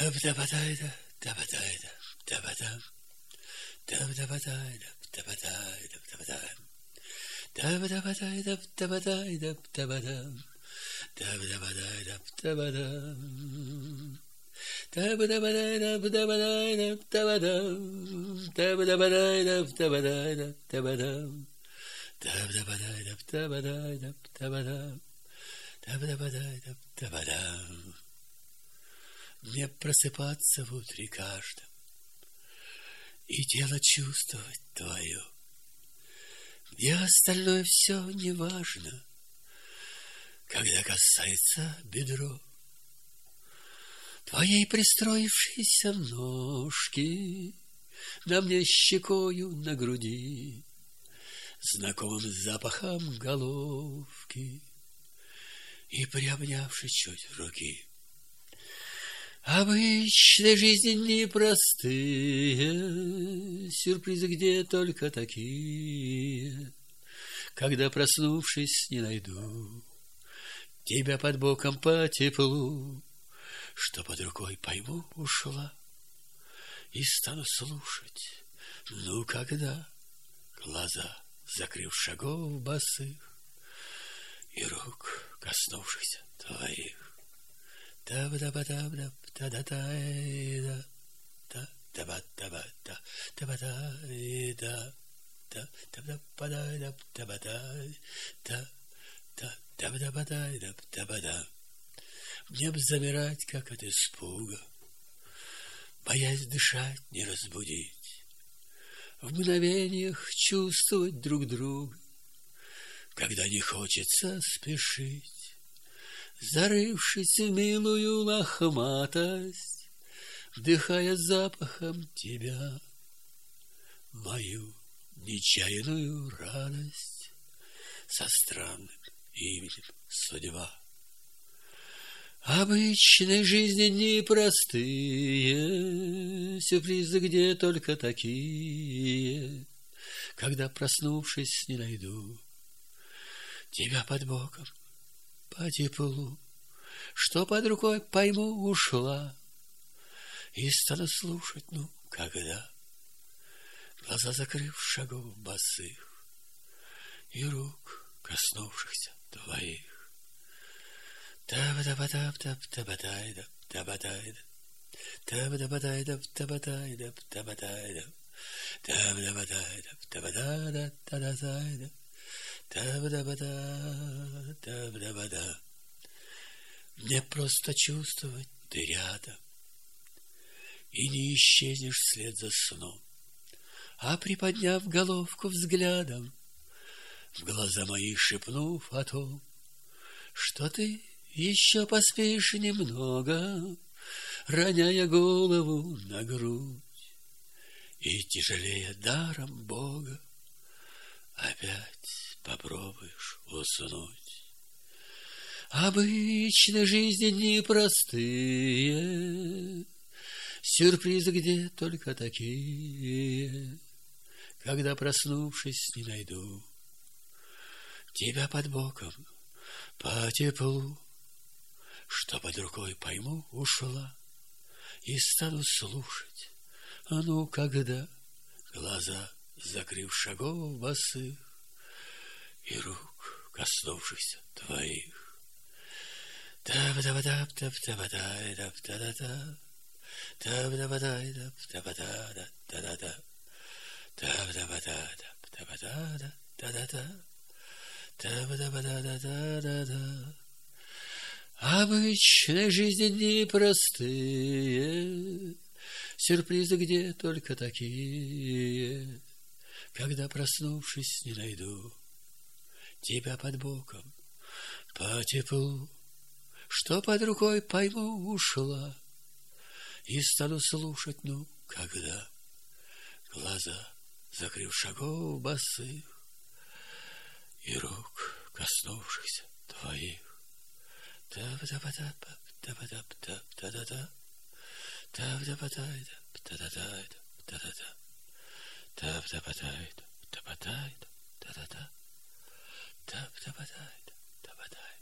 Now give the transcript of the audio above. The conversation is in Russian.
Таб-табатайда, табатайда, табатам. Таб-табатайда, табатайда, табатам. Таб-табатайда, табатайда, табатам. Таб-табатайда, табатам. Таб-табатайда, табатайда, табатам. Таб-табатайда, табатайда, табатам. Таб-табатайда, табатайда, табатам. Таб-табатайда, табатам. Мне просыпаться в утре каждом и тело чувствовать твое, где остальное все неважно, когда касается бедро твоей пристроившейся ножки на мне щекою на груди, знакомым запахом головки и приобнявши чуть руки. Обычной жизни непростые, сюрпризы где только такие, когда, проснувшись, не найду тебя под боком по теплу, что под рукой пойму ушла, и стану слушать, ну когда, глаза закрыв шагов босых и рук, коснувшихся твоих. Таб-таб-таб-таб, та-да-та-да, та-таб-таб-та, таб-та-да, та-таб-та-да, таб-та, та-таб-та-да, таб-та. Мне б замирать, как от испуга, боясь дышать, не разбудить, в мгновениях чувствовать друг друга, когда не хочется спешить. Зарывшись в милую лохматость, вдыхая запахом тебя мою нечаянную радость со странным именем судьба. Обычной жизни непростые, сюрпризы где только такие, когда, проснувшись, не найду тебя под боком по теплу, что под рукой пойму ушла, и стану слушать, ну, когда, глаза закрыв шагов босых и рук, коснувшихся твоих. Таб-таб-таб-таб-табатайда, табатайда, таб-табатайда, табатайда, табатайда, таб-табатайда, табатайда, табатайда. Таб-да-ба-да, таб-да-ба-да. Мне просто чувствовать ты рядом, и не исчезнешь вслед за сном, а приподняв головку взглядом, в глаза мои шепнув о том, что ты еще поспеешь немного, роняя голову на грудь, и тяжелее даром Бога опять попробуешь уснуть. Обычной жизни непростые, сюрпризы где только такие, когда, проснувшись, не найду тебя под боком по теплу, что под рукой пойму ушла, и стану слушать, а ну когда, глаза закрыв шагов босых и рук, коснувшихся твоих. Таб-таб-таб-таб-табатай-таб-та-да-та, таб-табатай-таб-табата-да-да-да, таб-табатай-таб-табата-да-да-да, таб-табата-да-да-да-да. Обычной жизни непростые, сюрпризы где только такие, когда, проснувшись, не найду тебя под боком по теплу, что под рукой пойму ушла, и стану слушать, ну, когда, глаза закрыв шагов босых и рук, коснувшихся твоих. Таб-таб-таб-таб-таб-таб-та-да-да, таб-таб-та-да-да-да-да, таб-таб-та-да-да-да, таб-таб-та-да-да, таб-таб-та-да-да.